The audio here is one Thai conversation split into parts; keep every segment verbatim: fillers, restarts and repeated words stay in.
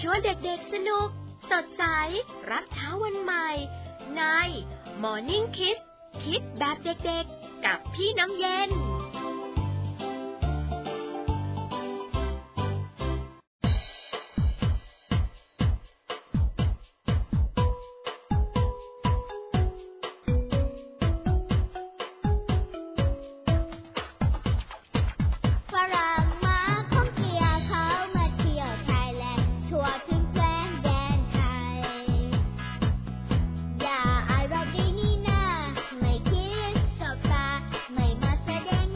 ชวนเด็กๆสนุกสดใสรับเช้าวันใหม่ใน Morning Kids คิดแบบเด็กๆกับพี่น้ำเย็นไม่มาแสดง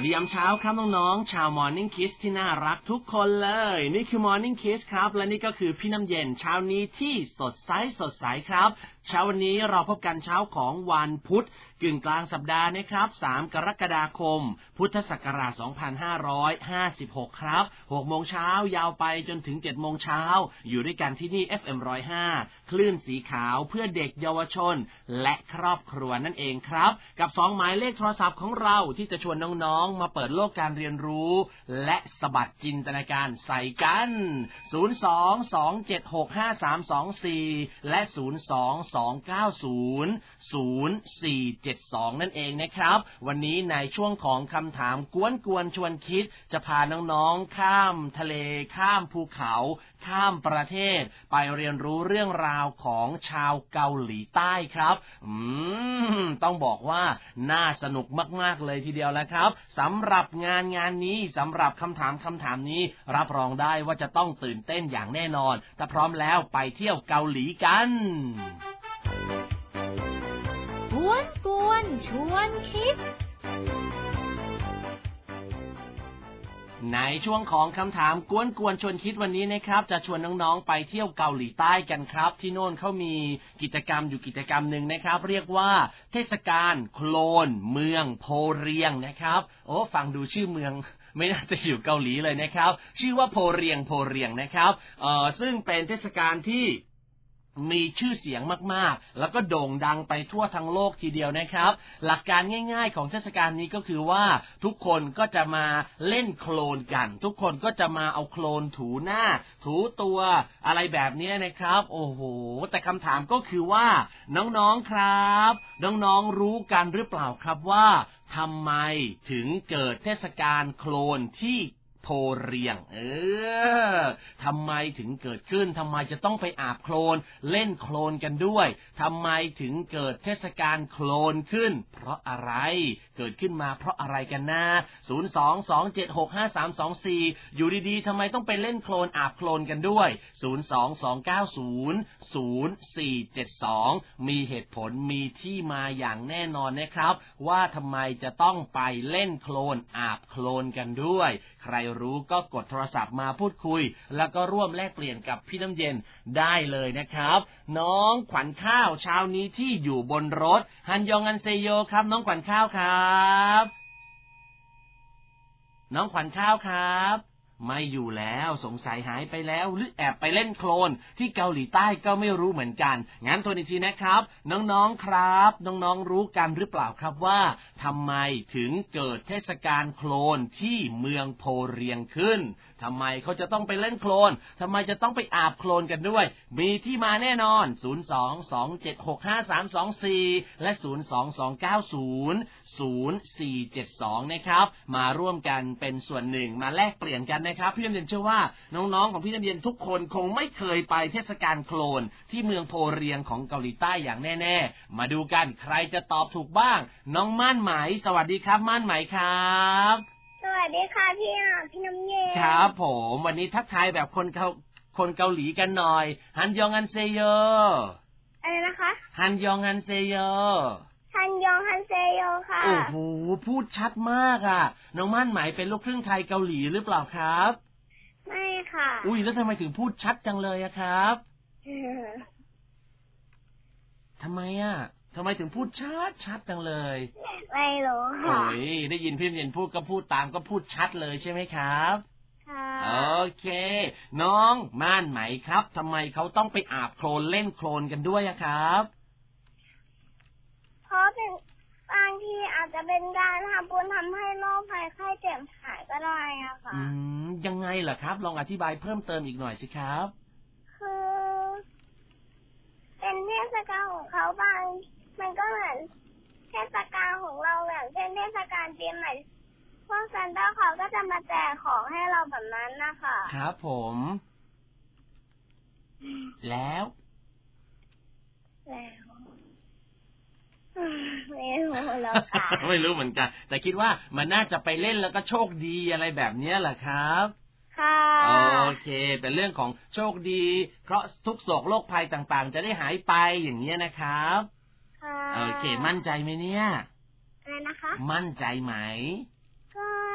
ดียามเช้าครับน้องๆชาว Morning Kids ที่น่ารักทุกคนเลยนี่คือ Morning Kids ครับและนี่ก็คือพี่น้ำเย็นเช้านี้ที่สดใสสดใสครับเช้าวันนี้เราพบกันเช้าของวันพุธกึ่งกลางสัปดาห์นะครับสามกรกฎาคมพุทธศักราชสองพันห้าร้อยห้าสิบหกครับ หกโมงเช้ายาวไปจนถึง เจ็ดโมงเช้าอยู่ด้วยกันที่นี่ เอฟ เอ็ม หนึ่งร้อยห้า คลื่นสีขาวเพื่อเด็กเยาวชนและครอบครัวนั่นเองครับกับสองหมายเลขโทรศัพท์ของเราที่จะชวนน้องๆมาเปิดโลกการเรียนรู้และสะบัดจินตนาการใส่กันศูนย์ สอง สอง เจ็ด หก ห้า สาม สอง สี่และศูนย์ สอง สอง เก้า ศูนย์ ศูนย์ สี่ เจ็ด สองนั่นเองนะครับวันนี้ในช่วงของคำถามกวนๆชวนคิดจะพาน้องๆข้ามทะเลข้ามภูเขาข้ามประเทศไปเรียนรู้เรื่องราวของชาวเกาหลีใต้ครับอืมต้องบอกว่าน่าสนุกมากๆเลยทีเดียวแล้วครับสำหรับงานงานนี้สำหรับคำถามคำถามนี้รับรองได้ว่าจะต้องตื่นเต้นอย่างแน่นอนถ้าพร้อมแล้วไปเที่ยวเกาหลีกันกวนกวนชวนคิดในช่วงของคำถามกวนกวนชวนคิดวันนี้นะครับจะชวนน้องๆไปเที่ยวเกาหลีใต้กันครับที่โน่นเขามีกิจกรรมอยู่กิจกรรมหนึ่งนะครับเรียกว่าเทศกาลโคลนเมืองโพเรียงนะครับโอ้ฟังดูชื่อเมืองไม่น่าจะอยู่เกาหลีเลยนะครับชื่อว่าโพเรียงโพเรียงนะครับเอ่อซึ่งเป็นเทศกาลที่มีชื่อเสียงมากๆแล้วก็โด่งดังไปทั่วทั้งโลกทีเดียวนะครับหลักการง่ายๆของเทศกาลนี้ก็คือว่าทุกคนก็จะมาเล่นโคลนกันทุกคนก็จะมาเอาโคลนถูหน้าถูตัวอะไรแบบนี้นะครับโอ้โหแต่คำถามก็คือว่าน้องๆครับน้องๆรู้กันหรือเปล่าครับว่าทำไมถึงเกิดเทศกาลโคลนที่โพเรียงเออทำไมถึงเกิดขึ้นทำไมจะต้องไปอาบโคลนเล่นโคลนกันด้วยทำไมถึงเกิดเทศกาลโคลนขึ้นเพราะอะไรเกิดขึ้นมาเพราะอะไรกันนะศูนย์ สอง สอง เจ็ด หก ห้า สาม สอง สี่อยู่ดีๆทำไมต้องไปเล่นโคลนอาบโคลนกันด้วยศูนย์ สอง สอง เก้า ศูนย์ ศูนย์ สี่ เจ็ด สองมีเหตุผลมีที่มาอย่างแน่นอนนะครับว่าทำไมจะต้องไปเล่นโคลนอาบโคลนกันด้วยใครรู้ก็กดโทรศัพท์มาพูดคุยแล้วก็ร่วมแลกเปลี่ยนกับพี่น้ำเย็นได้เลยนะครับน้องขวัญข้าวเช้านี้ที่อยู่บนรถฮันยองอันเซโยครับน้องขวัญข้าวครับน้องขวัญข้าวครับไม่อยู่แล้วสงสัยหายไปแล้วหรือแอบไปเล่นโคลนที่เกาหลีใต้ก็ไม่รู้เหมือนกันงั้นทวนอีกทีนะครับน้องๆครับน้องๆรู้กันหรือเปล่าครับว่าทำไมถึงเกิดเทศกาลโคลนที่เมืองโพเรียงขึ้นทำไมเขาจะต้องไปเล่นโคลนทำไมจะต้องไปอาบโคลนกันด้วยมีที่มาแน่นอนศูนย์ สอง สอง เจ็ด หก ห้า สาม สอง สี่และศูนย์ สอง สอง เก้า ศูนย์ ศูนย์ สี่ เจ็ด สองนะครับมาร่วมกันเป็นส่วนหนึ่งมาแลกเปลี่ยนกันนะครับพี่น้ำเย็นเชื่อว่าน้องๆของพี่น้ำเย็นทุกคนคงไม่เคยไปเทศกาลโคลนที่เมืองโพเรียงของเกาหลีใต้อย่างแน่ๆมาดูกันใครจะตอบถูกบ้างน้องม่านไหมสวัสดีครับม่านไหมครับสวัสดีค่ะพี่อ่ะพี่น้ำเย็นครับผมวันนี้ทักทายแบบคนเกาคนเกาหลีกันหน่อยฮันยองอันเซโยอะไรนะคะฮันยองอันเซโยฮันยองฮันเซโยค่ะโอ้โหพูดชัดมากอ่ะน้องม่านไหมเป็นลูกครึ่งไทยเกาหลีหรือเปล่าครับไม่ค่ะอุ้ยแล้วทำไมถึงพูดชัดจังเลยอะครับทำไมอ่ะทำไมถึงพูดชัดชัดจังเลยไม่รู้ค่ะโอ้ยได้ยินพี่เย็นพูดก็พูดตามก็พูดชัดเลยใช่ไหมครับค่ะโอเคน้องม่านไหมครับทำไมเขาต้องไปอาบโคลนเล่นโคลนกันด้วยอะครับเพราะเป็นบางทีอาจจะเป็นการทำบุญทำให้โรคภัยไข้เจ็บหายก็ได้อะค่ะอืมยังไงล่ะครับลองอธิบายเพิ่มเติมอีกหน่อยสิครับคือเป็นเทศกาลของเขาบางมันก็เหมือนเทศกาลของเราอย่างเช่นเทศกาลปีใหม่พวกซันต้าเขาก็จะมาแจกของให้เราแบบนั้นนะคะครับผมแล้วแล้วไม่รู้แล้วค่ะไม่รู้เหมือนกันแต่คิดว่ามันน่าจะไปเล่นแล้วก็โชคดีอะไรแบบนี้แหละครับค่ะโอเคเป็นเรื่องของโชคดีเพราะทุกโศกโรคภัยต่างๆจะได้หายไปอย่างนี้นะครับค่ะโอเคมั่นใจไหมเนี่ยอะไรนะคะมั่นใจไหมก็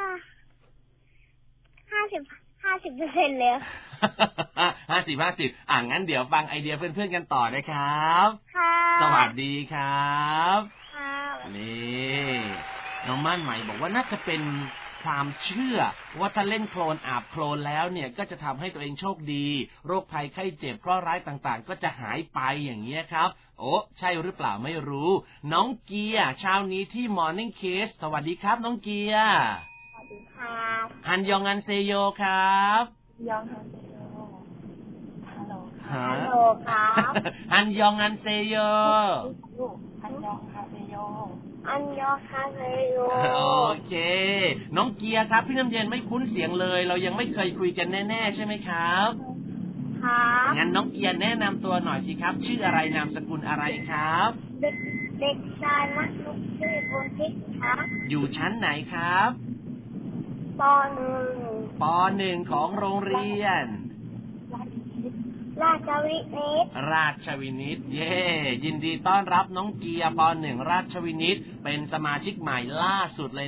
เปอร์เซ็นต์แล้วห้าสิบห้าสิบอ่ะงั้นเดี๋ยวฟังไอเดียเพื่อนๆกันต่อนะครับค่ะสวัสดีครับค่ะนี่น้องม่านใหม่บอกว่าน่าจะเป็นความเชื่อว่าถ้าเล่นโคลนอาบโคลนแล้วเนี่ยก็จะทำให้ตัวเองโชคดีโรคภัยไข้เจ็บเคราะห์ร้ายต่างๆก็จะหายไปอย่างเงี้ยครับโอ้ใช่หรือเปล่าไม่รู้น้องเกียร์เช้านี้ที่ Morning Kiss สวัสดีครับน้องเกียร์สวัสดีครับฮันยองอันเซโยครับยองฮันเซโยฮัลโหลฮัลโหลครับฮันยองอันเซโยฮันยองฮันเซโยอันยองฮาเซโยโอเคน้องเกียร์ครับพี่น้ำเย็นไม่คุ้นเสียงเลยเรายังไม่เคยคุยกันแน่ๆใช่ไหมครับครับงั้นน้องเกียร์แนะนำตัวหน่อยสิครับชื่ออะไรนามสกุลอะไรครับเด็กเด็กชายมักลุกชื่อพลทิพย์ครับอยู่ชั้นไหนครับปหนึ่งปหนึ่งของโรงเรียนราชวินิตราชวินิตเย่ยินดีต้อนรับน้องเกียร์ปหนึ่งราชวินิตเป็นสมาชิกใหม่ล่าสุดเลย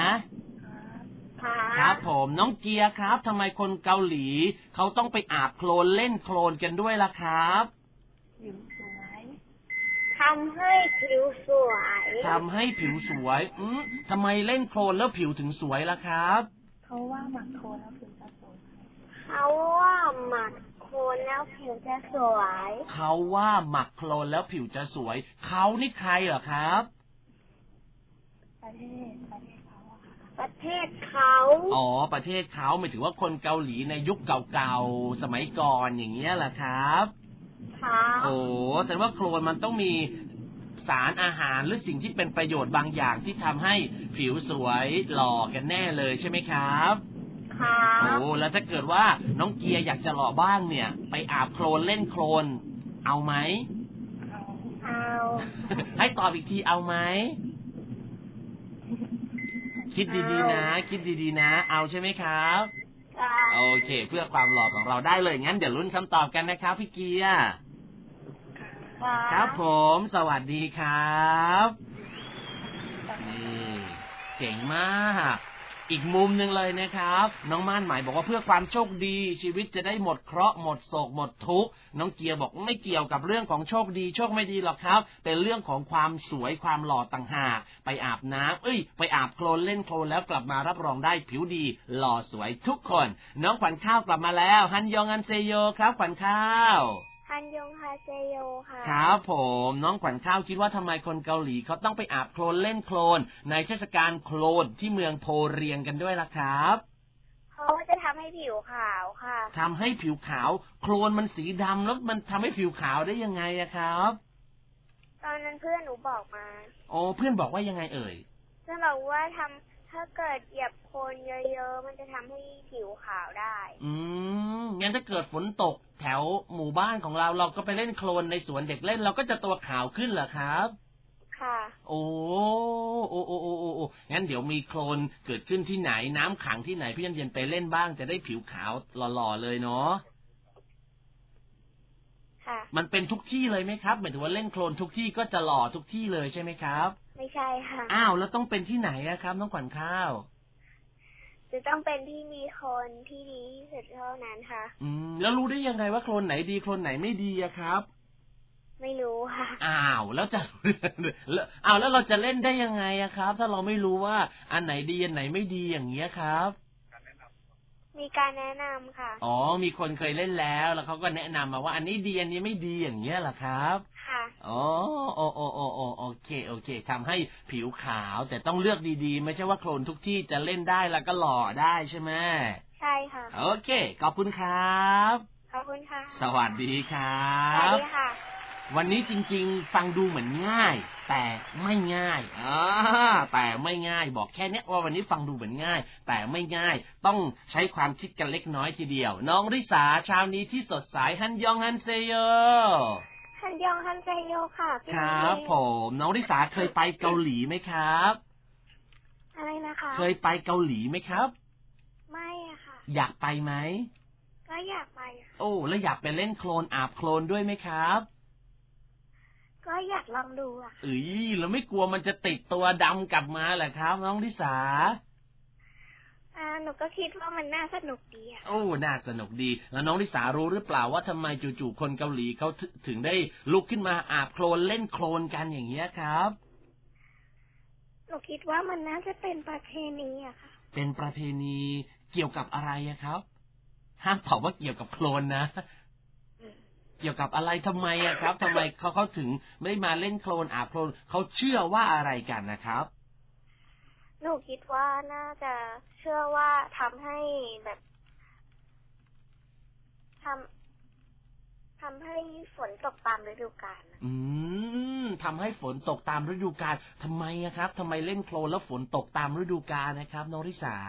นะครับผมน้องเกียร์ครับทำไมคนเกาหลีเขาต้องไปอาบโคลนเล่นโคลนกันด้วยล่ะครับผิวสวยทำให้ผิวสวยทำให้ผิวสวยอืมทำไมเล่นโคลนแล้วผิวถึงสวยล่ะครับเขาว่าหมักโคลนแล้วผิวจะสวยเขาว่าหมักโคลนแล้วผิวจะสวยเขาว่าหมักโคลนแล้วผิวจะสวยเขานี่ใครเหรอครับประเทศประเทศเขาประเทศเขาอ๋อประเทศเขาหมายถึงว่าคนเกาหลีในยุคเก่าๆสมัยก่อนอย่างเงี้ยแหละครับค่ะโอ้แสดงว่าโคลนมันต้องมีสารอาหารหรือสิ่งที่เป็นประโยชน์บางอย่างที่ทำให้ผิวสวยหล่อกันแน่เลยใช่ไหมครับค่ะโอ้แล้วถ้าเกิดว่าน้องเกียร์อยากจะหล่อบ้างเนี่ยไปอาบโคลนเล่นโคลนเอาไหมเอาให้ตอบอีกทีเอาไหมคิดดีๆนะคิดดีๆนะเอาใช่ไหมครับโอเคเพื่อความหล่อของเราได้เลยงั้นเดี๋ยวลุ้นคำตอบกันนะครับพี่เกียร์ครับผมสวัสดีครับนี่เก่งมากอีกมุมหนึ่งเลยนะครับน้องม่านหมายบอกว่าเพื่อความโชคดีชีวิตจะได้หมดเคราะห์หมดโศกหมดทุกข์น้องเกียร์บอกไม่เกี่ยวกับเรื่องของโชคดีโชคไม่ดีหรอกครับเป็นเรื่องของความสวยความหล่อต่างหากไปอาบน้ำเอ้ยไปอาบโคลนเล่นโคลนแล้วกลับมารับรองได้ผิวดีหล่อสวยทุกคนน้องขวัญข้าวกลับมาแล้วฮันยองอันเซโยครับขวัญข้าวฮันยองฮาเซโยค่ะครับผมน้องขวัญข้าวคิดว่าทำไมคนเกาหลีเขาต้องไปอาบโคลนเล่นโคลนในเทศกาลโคลนที่เมืองโพเรียงกันด้วยล่ะครับเพราะว่าจะทำให้ผิวขาวค่ะทำให้ผิวขาวโคลนมันสีดำแล้วมันทำให้ผิวขาวได้ยังไงอะครับตอนนั้นเพื่อนหนูบอกมาโอ้เพื่อนบอกว่ายังไงเอ่ยเพื่อนบอกว่าทำถ้าเกิดเหยียบโคลนเยอะๆมันจะทำให้ผิวขาวได้อืมงั้นถ้าเกิดฝนตกแถวหมู่บ้านของเราเราก็ไปเล่นโคลนในสวนเด็กเล่นเราก็จะตัวขาวขึ้นเหรอครับค่ะโอ้โอ้โอ้โอ้โอ้โอ้งั้นเดี๋ยวมีโคลนเกิดขึ้นที่ไหนน้ำขังที่ไหนพี่เย็นๆไปเล่นบ้างจะได้ผิวขาวหล่อๆเลยเนาะค่ะมันเป็นทุกที่เลยไหมครับหมายถึงว่าเล่นโคลนทุกที่ก็จะหล่อทุกที่เลยใช่ไหมครับไม่ใช่ค่ะอ้าวแล้วต้องเป็นที่ไหนครับน้องขวัญข้าวจะต้องเป็นที่มีโคลนที่ดีที่สุดเท่านั้นค่ะอืมแล้วรู้ได้ยังไงว่าโคลนไหนดีโคลนไหนไม่ดีอะครับไม่รู้ค่ะอ้าวแล้วจะแล้วอ้าวแล้วเราจะเล่นได้ยังไงอะครับถ้าเราไม่รู้ว่าอันไหนดีอันไหนไม่ดีอย่างเงี้ยครับมีการแนะนำค่ะอ๋อมีคนเคยเล่นแล้วแล้วเขาก็แนะนำมาว่าอันนี้ดีอันนี้ไม่ดีอย่างเงี้ยเหรอครับค่ะอ๋อโอโอโอโอโอเคโอเคทำให้ผิวขาวแต่ต้องเลือกดีๆไม่ใช่ว่าโคลนทุกที่จะเล่นได้แล้วก็หล่อได้ใช่ไหมใช่ค่ะโอเคขอบคุณครับขอบคุณค่ะสวัสดีครับสวัสดีค่ะวันนี้จริงๆฟังดูเหมือนง่ายแต่ไม่ง่ายอ่าแต่ไม่ง่ายบอกแค่นี้ว่าวันนี้ฟังดูเหมือนง่ายแต่ไม่ง่ายต้องใช้ความคิดกันเล็กน้อยทีเดียวน้องริสาเช้านี้ที่สดใสฮันยองฮันเซโยฮันยองฮันเซโยค่ะครับผมน้องริสาเคยไปเกาหลีไหมครับอะไรนะคะเคยไปเกาหลีไหมครับไม่อะค่ะอยากไปไหมก็อยากไปโอ้แล้วอยากไปเล่นโคลนอาบโคลนด้วยไหมครับก็อยากลองดูอ่ะเอ้ยแล้วไม่กลัวมันจะติดตัวดำกลับมาเหรอครับน้องริสาออ่าหนูก็คิดว่ามันน่าสนุกดีค่ะโอ้น่าสนุกดีแล้วน้องลิสารู้หรือเปล่าว่าทำไมจู่ๆคนเกาหลีเขาถึงได้ลุกขึ้นมาอาบโคลนเล่นโคลนกันอย่างเงี้ยครับหนูคิดว่ามันน่าจะเป็นประเพณีอะค่ะเป็นประเพณีเกี่ยวกับอะไรอะครับห้ามตอบว่าเกี่ยวกับโคลนนะเกี่ยวกับอะไรทำไมอะครับทำไมเขาเขาถึงไม่มาเล่นโคลนอาบโคลนเขาเชื่อว่าอะไรกันนะครับหนูคิดว่าน่าจะเชื่อว่าทำให้แบบทำทำให้ฝนตกตามฤดูกาลอืมทำให้ฝนตกตามฤดูกาลทำไมอะครับทำไมเล่นโคลนแล้วฝนตกตามฤดูกาลนะครับน้องริสา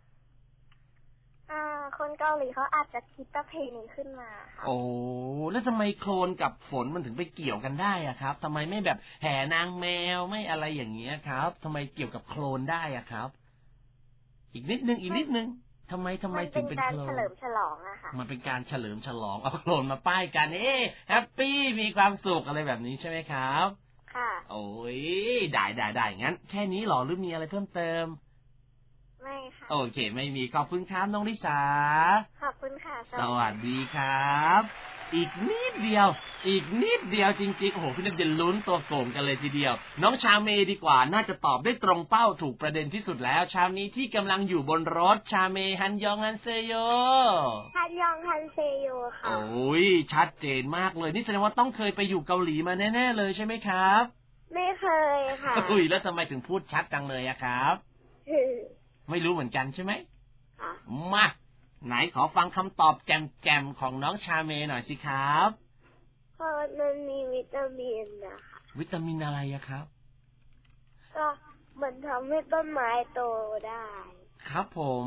อ่าคนเกาหลีเขาอาจจะคิดประเพณีขึ้นมาค่ะโอ้แล้วทำไมโคลนกับฝนมันถึงไปเกี่ยวกันได้อะครับทำไมไม่แบบแห่นางแมวไม่อะไรอย่างเงี้ยครับทำไมเกี่ยวกับโคลนได้อะครับอีกนิดนึงอีกนิดนึงทำไมทำไมถึงเป็นโคลนมันเป็นการเฉลิมฉลองอะค่ะมันเป็นการเฉลิมฉลองเอาโคลนมาป้ายกันเอ๊แฮปปี้มีความสุขอะไรแบบนี้ใช่ไหมครับค่ะโอ้ยได้ได้ได้งั้นแค่นี้หรอหรือมีอะไรเพิ่มเติมไม่ค่ะโอเคไม่มีขอบคุณครับน้องลิสาขอบคุณค่ะสวัสดีครับอีกนิดเดียวอีกนิดเดียวจริงๆโอ้โหพี่นักเรียนลุ้นตัวโก่งกันเลยทีเดียวน้องชาเมดีกว่าน่าจะตอบได้ตรงเป้าถูกประเด็นที่สุดแล้วเช้านี้ที่กำลังอยู่บนรถชาเมฮันยองฮันเซโยฮันยองฮันเซโยค่ะโอ้ยชัดเจนมากเลยนี่แสดงว่าต้องเคยไปอยู่เกาหลีมาแน่ๆเลยใช่ไหมครับไม่เคยค่ะอุ้ยแล้วทำไมถึงพูดชัดจังเลยอะครับไม่รู้เหมือนกันใช่ไหมมาไหนขอฟังคำตอบแจมๆของน้องชาเมหน่อยสิครับเพราะมันมีวิตามินนะคะวิตามินอะไรอะครับก็มันทำให้ต้นไม้โตได้ครับผม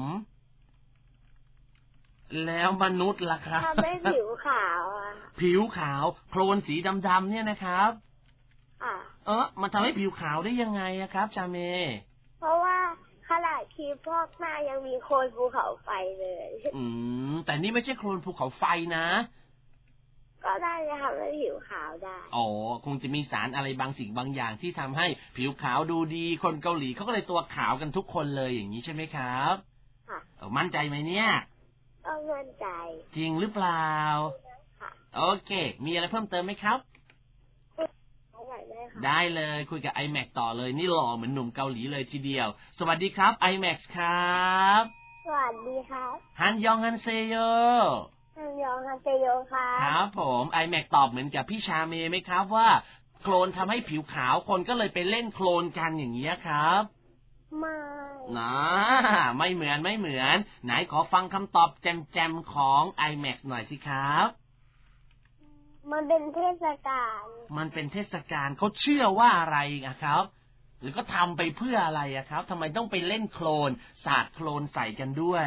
แล้วมนุษย์ล่ะครับทำให้ผิวขาวอะผิวขาวโคลนสีดำๆเนี่ยนะครับอ่ะเออมันทำให้ผิวขาวได้ยังไงอะครับชาเมเพราะว่าขนาดครีมพอกหน้ายังมีโคลนภูเขาไฟเลยอืมแต่นี่ไม่ใช่โคลนภูเขาไฟนะก็ได้จะทำให้ผิวขาวได้อ๋อคงจะมีสารอะไรบางสิ่งบางอย่างที่ทำให้ผิวขาวดูดีคนเกาหลีเขาก็เลยตัวขาวกันทุกคนเลยอย่างนี้ใช่ไหมครับค่ะมั่นใจไหมเนี่ยก็มั่นใจจริงหรือเปล่าค่ะโอเคมีอะไรเพิ่มเติมไหมครับได้เลยคุยกับ ไอแม็กซ์ ต่อเลยนี่หล่อเหมือนหนุ่มเกาหลีเลยทีเดียวสวัสดีครับ ไอแม็กซ์ ครับสวัสดีครับฮันยองฮันเซโยฮันยองฮันเซโยครับครับผม ไอแม็กซ์ ตอบเหมือนกับพี่ชาเมไหมครับว่าโคลนทำให้ผิวขาวคนก็เลยไปเล่นโคลนกันอย่างเงี้ยครับไม่นะไม่เหมือนไม่เหมือนไหนขอฟังคำตอบแจมๆของ ไอแม็กซ์ หน่อยสิครับมันเป็นเทศกาลมันเป็นเทศกาลเขาเชื่อว่าอะไรอะครับหรือก็ทำไปเพื่ออะไรอะครับทำไมต้องไปเล่นโคลนสาดโคลนใส่กันด้วย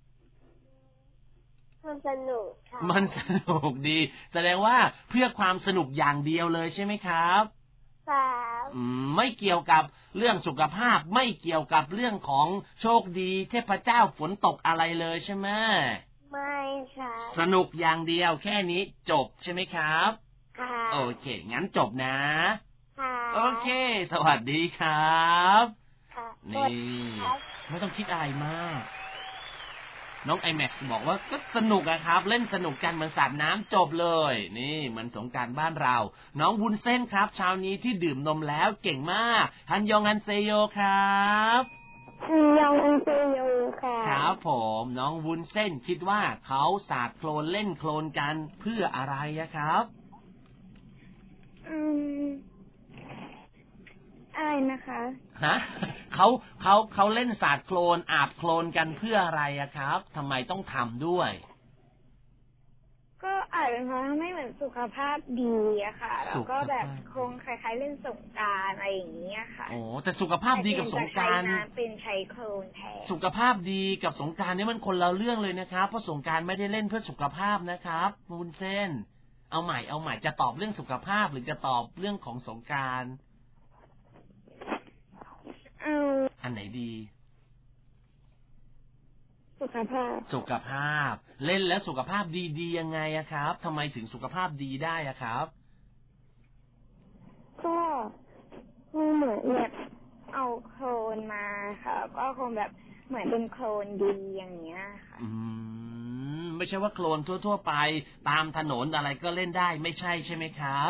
มันสนุกค่ะมันสนุกดีแสดงว่าเพื่อความสนุกอย่างเดียวเลยใช่ไหมครับครับอืมไม่เกี่ยวกับเรื่องสุขภาพไม่เกี่ยวกับเรื่องของโชคดีเทพเจ้าฝนตกอะไรเลยใช่ไหมไม่ค่ะสนุกอย่างเดียวแค่นี้จบใช่ไหมครับค่ะโอเคงั้นจบนะค่ะโอเคสวัสดีครับค่ะนี่ไม่ต้องคิดอะไรมากน้อง ไอแม็กซ์ บอกว่าก็สนุกอะครับเล่นสนุกกันเหมือนสาดน้ำจบเลยนี่เหมือนสงกรานต์บ้านเราน้องวุ้นเส้นครับเช้านี้ที่ดื่มนมแล้วเก่งมากฮันยองฮันเซโยครับฮันยองฮันเซโยค่ะครับผมน้องวุ้นเส้นคิดว่าเขาสาดโคลนเล่นโคลนกันเพื่ออะไรอะครับอืมอะไรนะคะฮะเขาเขาเขาเล่นสาดโคลนอาบโคลนกันเพื่ออะไรอะครับทำไมต้องทำด้วยก็อาจจะทำให้เหมือนสุขภาพดีอะค่ะแล้วก็แบบคงคล้ายๆเล่นสงกรานต์อะไรอย่างเงี้ยค่ะโอ้แต่สุขภาพดีกับสงกรานต์เป็นใช้โคลนแทนสุขภาพดีกับสงกรานต์นี่มันคนละเรื่องเลยนะครับเพราะสงกรานต์ไม่ได้เล่นเพื่อสุขภาพนะครับวุ้นเส้นเอาใหม่เอาใหม่จะตอบเรื่องสุขภาพหรือจะตอบเรื่องของสงกรานต์อันไหนดีสุขภาพสุขภาพเล่นแล้วสุขภาพดีๆยังไงอะครับทำไมถึงสุขภาพดีได้อะครับก็เหมือนแบบเอาโคลนมาค่ะก็คงแบบเหมือนเป็นโคลนดีอย่างเงี้ยค่ะอืมไม่ใช่ว่าโคลนทั่วๆไปตามถนนอะไรก็เล่นได้ไม่ใช่ใช่ไหมครับ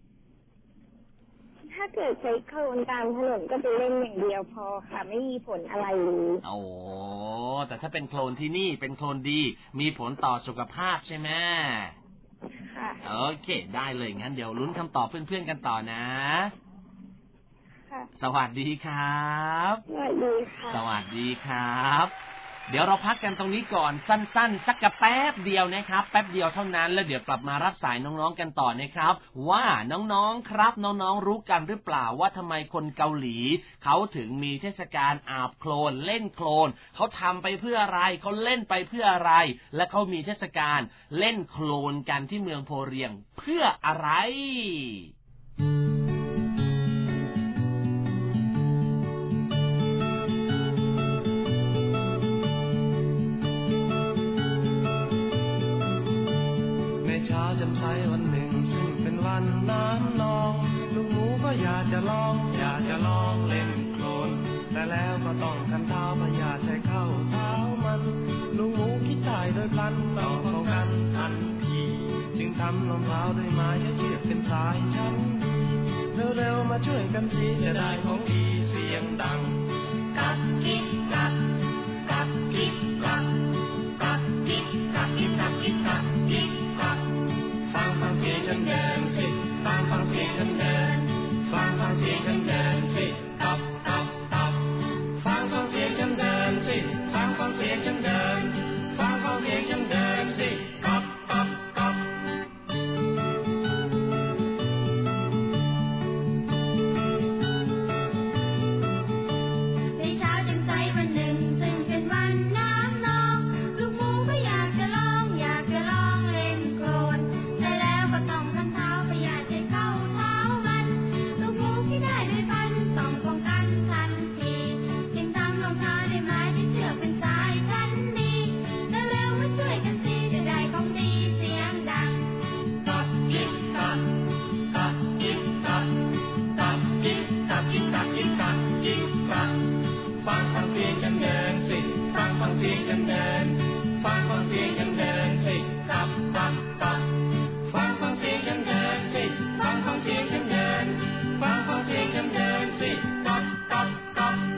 ถ้าเกิดใช้โคลนตามถนนก็ไปเล่นอย่างเดียวพอค่ะไม่มีผลอะไรเลยโอ้แต่ถ้าเป็นโคลนที่นี่เป็นโคลนดีมีผลต่อสุขภาพใช่ไหมค่ะโอเคได้เลยงั้นเดี๋ยวลุ้นคำตอบเพื่อนๆกันต่อนะค่ะสวัสดีครับสวัสดีค่ะสวัสดีครับเดี๋ยวเราพักกันตรงนี้ก่อนสั้นๆสักกระแป๊บเดียวนะครับแป๊บเดียวเท่านั้นแล้วเดี๋ยวกลับมารับสายน้องๆกันต่อนะครับว่าน้องๆครับน้องๆรู้กันหรือเปล่าว่าทำไมคนเกาหลีเขาถึงมีเทศกาลอาบโคลนเล่นโคลนเขาทำไปเพื่ออะไรเขาเล่นไปเพื่ออะไรและเขามีเทศกาลเล่นโคลนกันที่เมืองโพเรียงเพื่ออะไรจำใสวันหนึ่งซึ่งเป็นวันน้ำนองลูกหมูก็อยากจะลองอยากจะลองเล่นโคลนแต่แล้วก็ต้องกันเท้าพยาใช้เข้าเท้ามันลูกหมูคิดได้โดยพลันต้องป้องกันทันทีจึงทำรองเท้าด้วยไม้ใช้เชือกเป็นสายชั้นดีเร็วๆมาช่วยกันสิจะได้ของดีเสียงดังกักกิ๊กกักกักกิ๊กกักกักกิ๊กกักกิ๊กกักกิ๊กกักกิ๊กกักฟังฟังเสียงฉันเดินสิฟังฟังเสียงฉันเดินฟังฟังเสียงฉันเดินสิตับตับตับฟังฟังเสียงฉันเดินสิฟังฟังเสียงฉันเดินฟังฟังเสียงฉันเดินสิตับตับตับในเช้าแจ่มใสวันหนึ่งซึ่งเป็นวันน้ำนองลูกหมูก็อยากจะลองอยากจะลองเล่นโคลนแต่แล้วก็ต้องทำเท้าพยาธิเข้าเท้ามันลูกหมูที่ได้ด้วยพันต้องป้องกันทันทีจึงทำรองเท้าด้วยไม้ที่เชือกเป็นสายชั้นดีแล้วเร็วมาช่วยกันสิจะได้ของดีเสียงดังกักกิ๊กกักกักกิ๊กกักกักกิ๊กกักกิ๊กกักกิ๊กกักกิ๊กกักฟังฟังเสียงฉันเดินสิฟังฟังเสียงฉันเดินฟังฟังเสียงฉันเดินสิตับตับตับฟังฟังเสียงฉันเดินสิฟังฟังเสียงฉันเดินฟังฟังเสียงฉันเดินสิตับตับตับ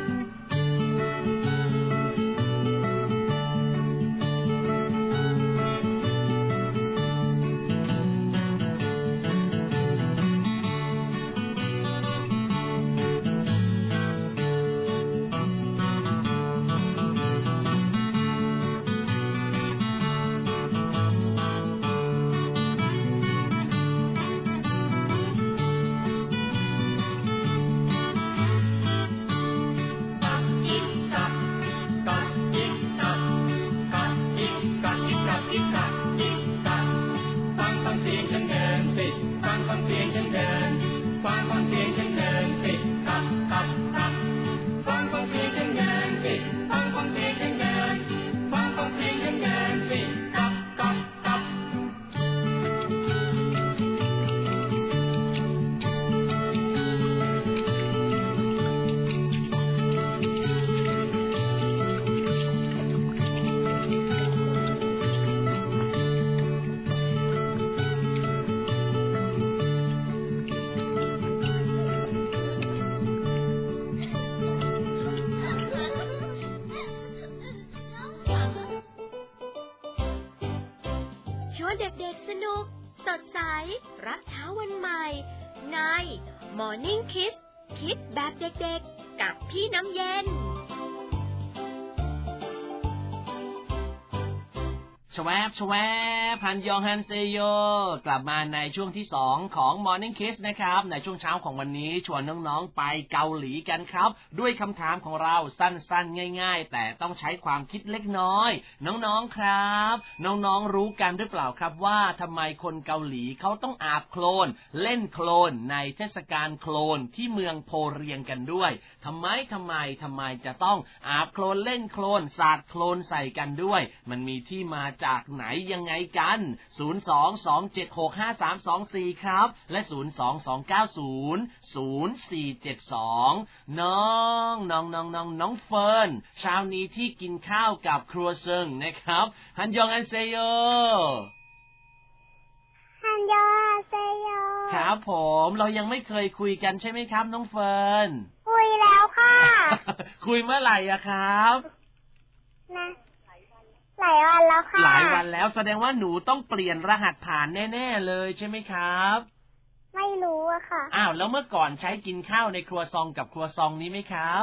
ชวนเด็กๆสนุกสดใสรับเช้าวันใหม่ใน Morning Kids คิดแบบเด็กๆกับพี่น้ำเย็นชวบชวบพันยองฮันเซโยกลับมาในช่วงที่สองของ Morning Kids นะครับในช่วงเช้าของวันนี้ชวนน้องๆไปเกาหลีกันครับด้วยคำถามของเราสั้นๆง่ายๆแต่ต้องใช้ความคิดเล็กน้อยน้องๆครับน้องๆรู้กันหรือเปล่าครับว่าทำไมคนเกาหลีเขาต้องอาบโคลนเล่นโคลนในเทศกาลโคลนที่เมืองโพเรียงกันด้วยทำไมทำไมทำไมจะต้องอาบโคลนเล่นโคลนสาดโคลนใส่กันด้วยมันมีที่มาจากจากไหนยังไงกัน ศูนย์ สอง สอง เจ็ด หก ห้า สาม สอง สี่ ครับและ ศูนย์ สอง สอง เก้า ศูนย์ ศูนย์ สี่ เจ็ด สอง น้องน้องน้องน้องน้องเฟิร์นเช้านี้ที่กินข้าวกับครัวเซิงนะครับฮันยองอันเซโยฮันยองอันเซโยครับผมเรายังไม่เคยคุยกันใช่ไหมครับน้องเฟิร์นคุยแล้วค่ะคุยเมื่อไหร่อะครับนะหลายวันแล้วค่ะหลายวันแล้วแสดงว่าหนูต้องเปลี่ยนรหัสผ่านแน่ๆเลยใช่ไหมครับไม่รู้อะค่ะอ้าวแล้วเมื่อก่อนใช้กินข้าวในครัวซองกับครัวซองนี้ไหมครับ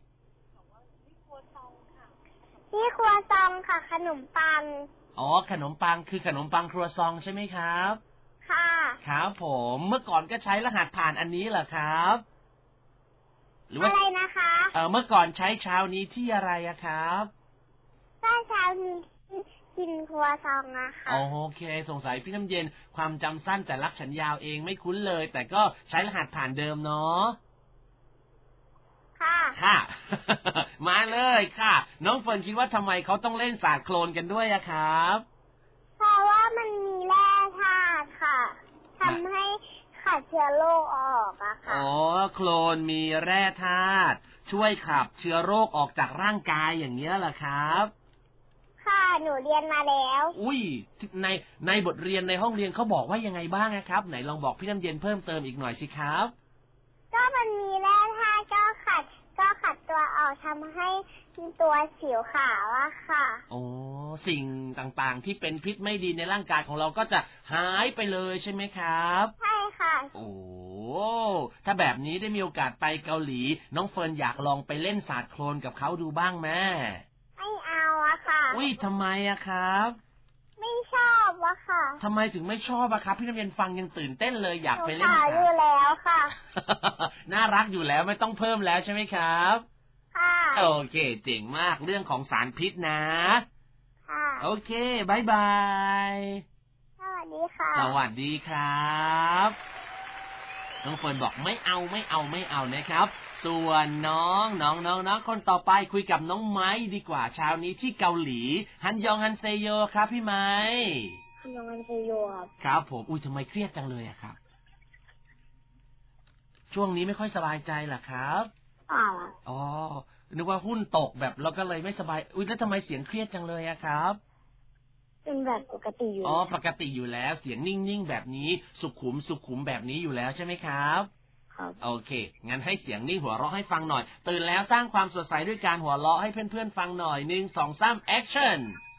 นี่ครัวซองค่ะขนมปังอ๋อขนมปังคือขนมปังครัวซองใช่ไหมครับค่ะครับผมเมื่อก่อนก็ใช้รหัสผ่านอันนี้เหรอครับหรือว่าอะไรนะคะเออเมื่อก่อนใช้เช้านี้ที่อะไรอะครับก็เช้านี้กินครัวซองอะค่ะโอเคสงสัยพี่น้ำเย็นความจำสั้นแต่รักฉันยาวเองไม่คุ้นเลยแต่ก็ใช้รหัสผ่านเดิมเนาะค่ะค่ะ มาเลยค่ะน้องเฟิร์นคิดว่าทำไมเขาต้องเล่นสาดโคลนกันด้วยอะครับเพราะว่ามันมีแร่ธาตุค่ะทำให้ขับเชื้อโรคออกอะค่ะอ๋อโคลนมีแร่ธาตุช่วยขับเชื้อโรคออกจากร่างกายอย่างเงี้ยเหรอครับค่ะหนูเรียนมาแล้วอุ้ยในในบทเรียนในห้องเรียนเขาบอกว่ายังไงบ้างนะครับไหนลองบอกพี่น้ำเย็นเพิ่มเติมอีกหน่อยสิครับก็มันมีแร่ธาตุก็ขัดก็ขัดตัวออกทำให้ตัวสิวขาวอะค่ะโอ้สิ่งต่างๆที่เป็นพิษไม่ดีในร่างกายของเราก็จะหายไปเลยใช่ไหมครับใช่ค่ะโอ้ถ้าแบบนี้ได้มีโอกาสไปเกาหลีน้องเฟิร์นอยากลองไปเล่นสาดโคลนกับเขาดูบ้างไหมไม่เอาอะค่ะอุ้ยทำไมอะครับไม่ชอบอะค่ะทำไมถึงไม่ชอบอะครับพี่น้ำเย็นฟังยังตื่นเต้นเลยอยากไปเล่นค่ะอยู่แล้วค่ะน่ารักอยู่แล้วไม่ต้องเพิ่มแล้วใช่ไหมครับค่ะโอเคเจ๋งมากเรื่องของสารพิษนะค่ะโอเคบายบายสวัสดีค่ะสวัสดีครับน้องเฟิร์นบอกไม่เอาไม่เอาไม่เอานะครับส่วนน้องน้องน้องน้องคนต่อไปคุยกับน้องไม้ดีกว่าเช้านี้ที่เกาหลีฮันยองฮันเซโยครับพี่ไม้ฮันยองฮันเซโยครับครับผมอุ้ยทำไมเครียดจังเลยอะครับช่วงนี้ไม่ค่อยสบายใจเหรอครับอ๋ออ๋อนึกว่าหุ้นตกแบบเราก็เลยไม่สบายอุ้ยแล้วทำไมเสียงเครียดจังเลยอะครับเป็นแบบปกติอยู่อ๋อปกติอยู่แล้วเสียงนิ่งๆแบบนี้สุขุมสุขุมแบบนี้อยู่แล้วใช่ไหมครับครับโอเคงั้นให้เสียงนิ่งหัวเราะให้ฟังหน่อยตื่นแล้วสร้างความสดใสด้วยการหัวเราะให้เพื่อนๆฟังหน่อยหนึ่งสองสามแอคชั่น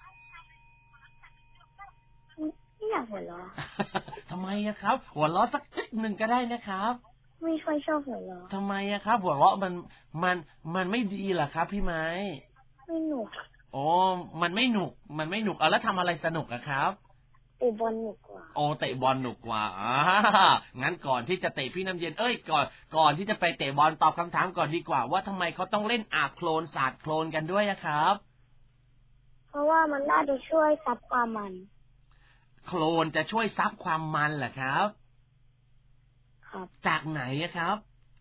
ไม่อยากหัวเราะทำไมอะครับหัวเราะสักนิดหนึ่งก็ได้นะครับไม่ค่อยชอบหัวเราะทำไมอะครับหัวเราะมันมันมันไม่ดีเหรอครับพี่ไม้ไม่หนุกโอ้มันไม่หนุกมันไม่หนุกเอาแล้วทำอะไรสนุกอะครับเตะบอลหนุกกว่าโอ้เตะบอลหนุกกว่าอ่างั้นก่อนที่จะเตะพี่น้ำเย็นเอ้ยก่อนก่อนที่จะไปเตะบอลตอบคำถามก่อนดีกว่าว่าทำไมเขาต้องเล่นอาบโคลนสาดโคลนกันด้วยอะครับเพราะว่ามันน่าจะช่วยซับความมันโคลนจะช่วยซับความมันเหรอครับครับจากไหนอะครับ